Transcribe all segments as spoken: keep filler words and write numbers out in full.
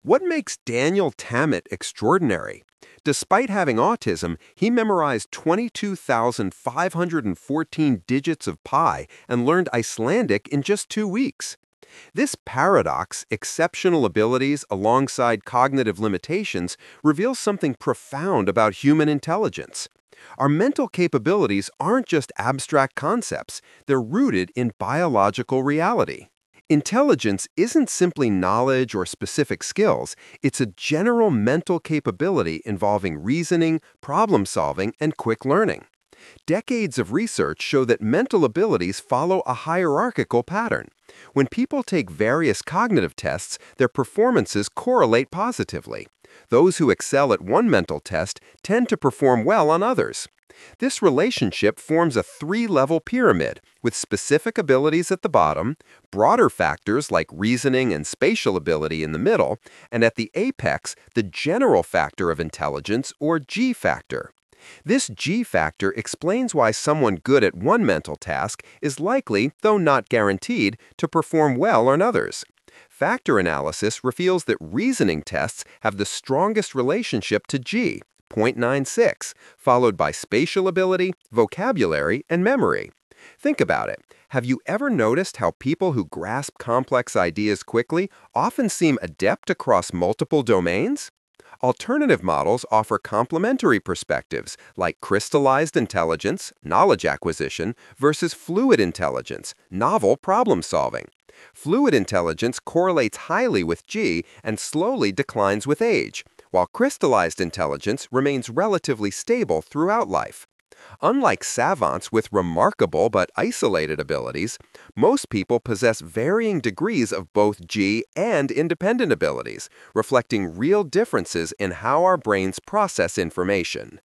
What makes Daniel Tammet extraordinary? Despite having autism, he memorized twenty-two thousand five hundred fourteen digits of pi and learned Icelandic in just two weeks. This paradox, exceptional abilities alongside cognitive limitations, reveals something profound about human intelligence. Our mental capabilities aren't just abstract concepts, they're rooted in biological reality. Intelligence isn't simply knowledge or specific skills, it's a general mental capability involving reasoning, problem solving, and quick learning. Decades of research show that mental abilities follow a hierarchical pattern. When people take various cognitive tests, their performances correlate positively. Those who excel at one mental test tend to perform well on others. This relationship forms a three-level pyramid, with specific abilities at the bottom, broader factors like reasoning and spatial ability in the middle, and at the apex, the general factor of intelligence, or G factor. This G factor explains why someone good at one mental task is likely, though not guaranteed, to perform well on others. Factor analysis reveals that reasoning tests have the strongest relationship to G, zero point nine six, followed by spatial ability, vocabulary, and memory. Think about it. Have you ever noticed how people who grasp complex ideas quickly often seem adept across multiple domains? Alternative models offer complementary perspectives like crystallized intelligence, knowledge acquisition, versus fluid intelligence, novel problem solving. Fluid intelligence correlates highly with G and slowly declines with age, while crystallized intelligence remains relatively stable throughout life. Unlike savants with remarkable but isolated abilities, most people possess varying degrees of both G and independent abilities, reflecting real differences in how our brains process information.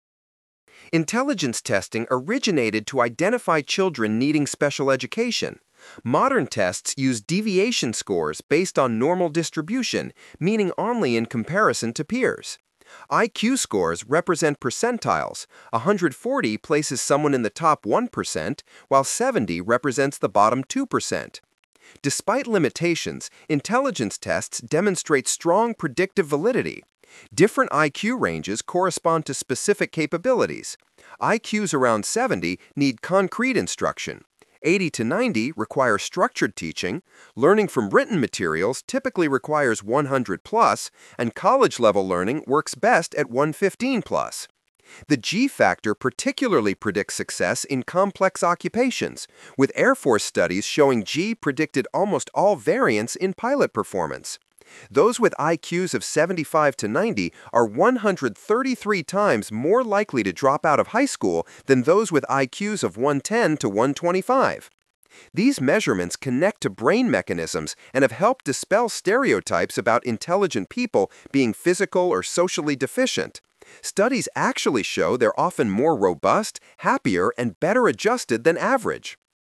Intelligence testing originated to identify children needing special education. Modern tests use deviation scores based on normal distribution, meaning only in comparison to peers. I Q scores represent percentiles. one hundred forty places someone in the top one percent, while seventy represents the bottom two percent. Despite limitations, intelligence tests demonstrate strong predictive validity. Different I Q ranges correspond to specific capabilities. I Qs around seventy need concrete instruction. eighty to ninety require structured teaching, learning from written materials typically requires one hundred plus, and college-level learning works best at one hundred fifteen plus. The G factor particularly predicts success in complex occupations, with Air Force studies showing G predicted almost all variance in pilot performance. Those with I Qs of seventy-five to ninety are one hundred thirty-three times more likely to drop out of high school than those with I Qs of one ten to one twenty-five. These measurements connect to brain mechanisms and have helped dispel stereotypes about intelligent people being physical or socially deficient. Studies actually show they're often more robust, happier, and better adjusted than average.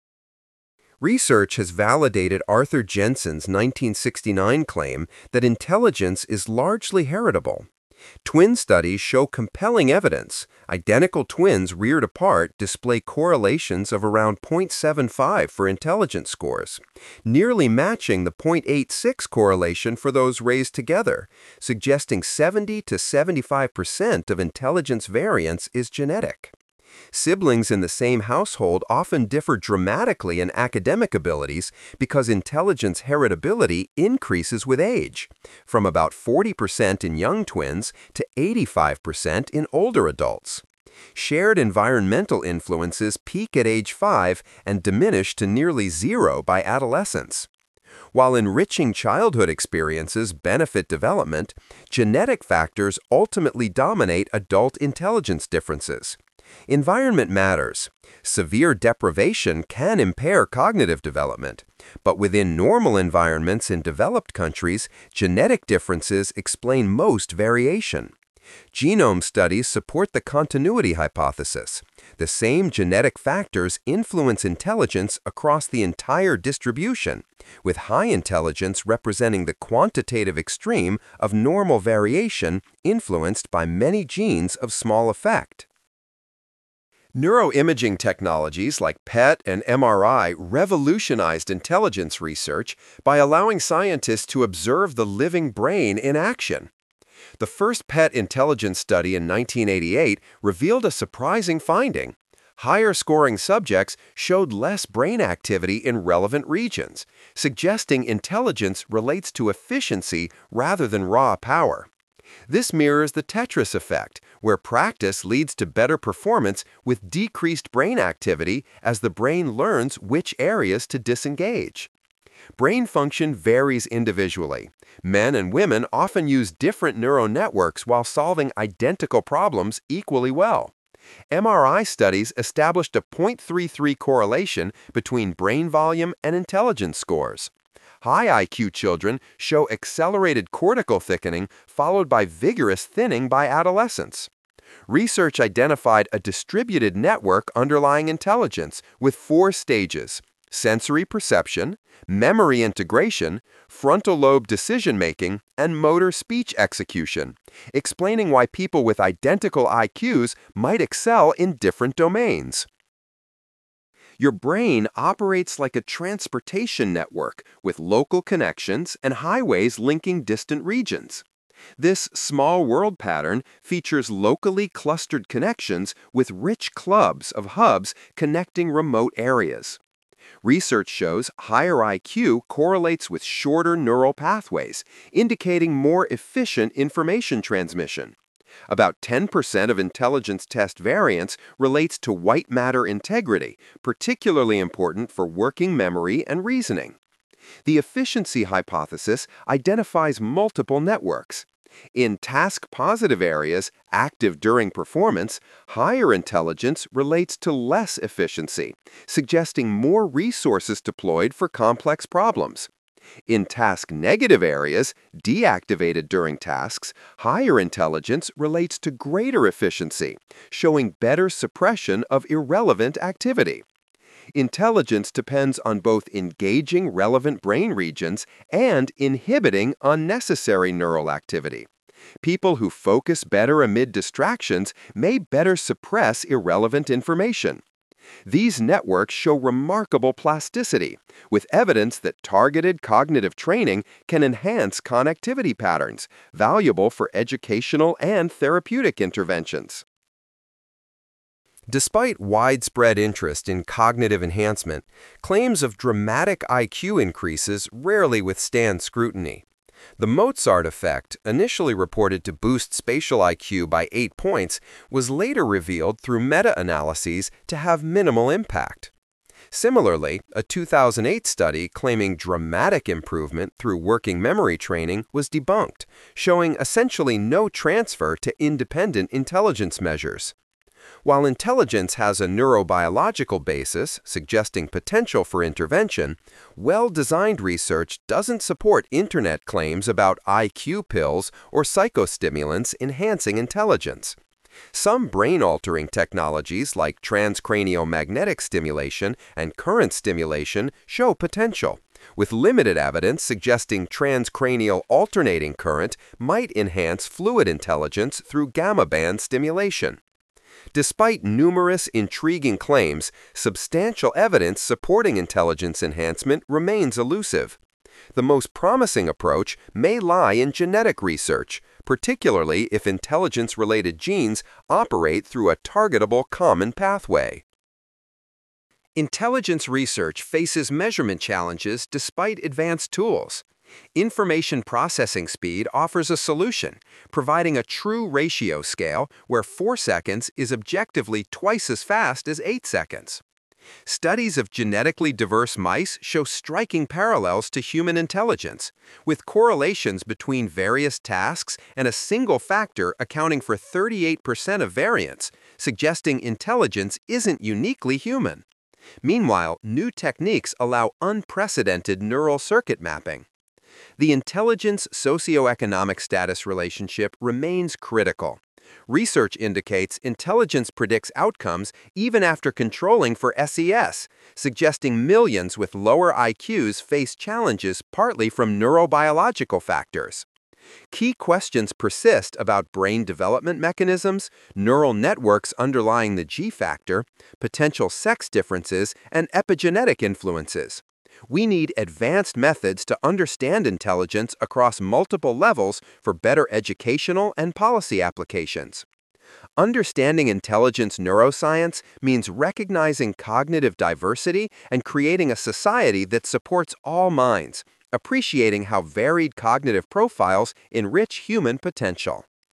Research has validated Arthur Jensen's nineteen sixty-nine claim that intelligence is largely heritable. Twin studies show compelling evidence. Identical twins reared apart display correlations of around zero point seven five for intelligence scores, nearly matching the zero point eight six correlation for those raised together, suggesting seventy to seventy-five percent of intelligence variance is genetic. Siblings in the same household often differ dramatically in academic abilities because intelligence heritability increases with age, from about forty percent in young twins to eighty-five percent in older adults. Shared environmental influences peak at age five and diminish to nearly zero by adolescence. While enriching childhood experiences benefit development, genetic factors ultimately dominate adult intelligence differences. Environment matters. Severe deprivation can impair cognitive development, but within normal environments in developed countries, genetic differences explain most variation. Genome studies support the continuity hypothesis. The same genetic factors influence intelligence across the entire distribution, with high intelligence representing the quantitative extreme of normal variation influenced by many genes of small effect. Neuroimaging technologies like P E T and M R I revolutionized intelligence research by allowing scientists to observe the living brain in action. The first P E T intelligence study in nineteen eighty-eight revealed a surprising finding. Higher-scoring subjects showed less brain activity in relevant regions, suggesting intelligence relates to efficiency rather than raw power. This mirrors the Tetris effect, where practice leads to better performance with decreased brain activity as the brain learns which areas to disengage. Brain function varies individually. Men and women often use different neural networks while solving identical problems equally well. M R I studies established a zero point three three correlation between brain volume and intelligence scores. High I Q children show accelerated cortical thickening followed by vigorous thinning by adolescents. Research identified a distributed network underlying intelligence with four stages: sensory perception, memory integration, frontal lobe decision-making, and motor speech execution, explaining why people with identical I Qs might excel in different domains. Your brain operates like a transportation network with local connections and highways linking distant regions. This small world pattern features locally clustered connections with rich clubs of hubs connecting remote areas. Research shows higher I Q correlates with shorter neural pathways, indicating more efficient information transmission. About ten percent of intelligence test variance relates to white matter integrity, particularly important for working memory and reasoning. The efficiency hypothesis identifies multiple networks. In task-positive areas active during performance, higher intelligence relates to less efficiency, suggesting more resources deployed for complex problems. In task-negative areas, deactivated during tasks, higher intelligence relates to greater efficiency, showing better suppression of irrelevant activity. Intelligence depends on both engaging relevant brain regions and inhibiting unnecessary neural activity. People who focus better amid distractions may better suppress irrelevant information. These networks show remarkable plasticity, with evidence that targeted cognitive training can enhance connectivity patterns, valuable for educational and therapeutic interventions. Despite widespread interest in cognitive enhancement, claims of dramatic I Q increases rarely withstand scrutiny. The Mozart effect, initially reported to boost spatial I Q by eight points, was later revealed through meta-analyses to have minimal impact. Similarly, a two thousand eight study claiming dramatic improvement through working memory training was debunked, showing essentially no transfer to independent intelligence measures. While intelligence has a neurobiological basis, suggesting potential for intervention, well-designed research doesn't support internet claims about I Q pills or psychostimulants enhancing intelligence. Some brain-altering technologies like transcranial magnetic stimulation and current stimulation show potential, with limited evidence suggesting transcranial alternating current might enhance fluid intelligence through gamma band stimulation. Despite numerous intriguing claims, substantial evidence supporting intelligence enhancement remains elusive. The most promising approach may lie in genetic research, particularly if intelligence-related genes operate through a targetable common pathway. Intelligence research faces measurement challenges despite advanced tools. Information processing speed offers a solution, providing a true ratio scale where four seconds is objectively twice as fast as eight seconds. Studies of genetically diverse mice show striking parallels to human intelligence, with correlations between various tasks and a single factor accounting for thirty-eight percent of variance, suggesting intelligence isn't uniquely human. Meanwhile, new techniques allow unprecedented neural circuit mapping. The intelligence socioeconomic status relationship remains critical. Research indicates intelligence predicts outcomes even after controlling for S E S, suggesting millions with lower I Qs face challenges partly from neurobiological factors. Key questions persist about brain development mechanisms, neural networks underlying the G factor, potential sex differences, and epigenetic influences. We need advanced methods to understand intelligence across multiple levels for better educational and policy applications. Understanding intelligence neuroscience means recognizing cognitive diversity and creating a society that supports all minds, appreciating how varied cognitive profiles enrich human potential.